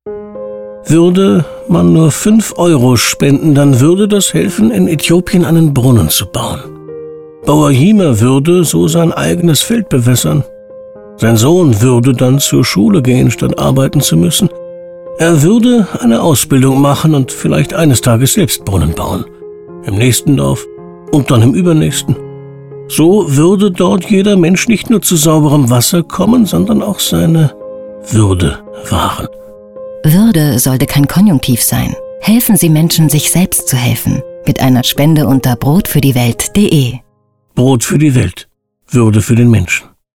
Würde man nur 5 Euro spenden, dann würde das helfen, in Äthiopien einen Brunnen zu bauen. Bauer Jima würde so sein eigenes Feld bewässern. Sein Sohn würde dann zur Schule gehen, statt arbeiten zu müssen. Er würde eine Ausbildung machen und vielleicht eines Tages selbst Brunnen bauen. Im nächsten Dorf und dann im übernächsten. So würde dort jeder Mensch nicht nur zu sauberem Wasser kommen, sondern auch seine Würde wahren. Würde sollte kein Konjunktiv sein. Helfen Sie Menschen, sich selbst zu helfen. Mit einer Spende unter brotfürdiewelt.de. Brot für die Welt. Würde für den Menschen.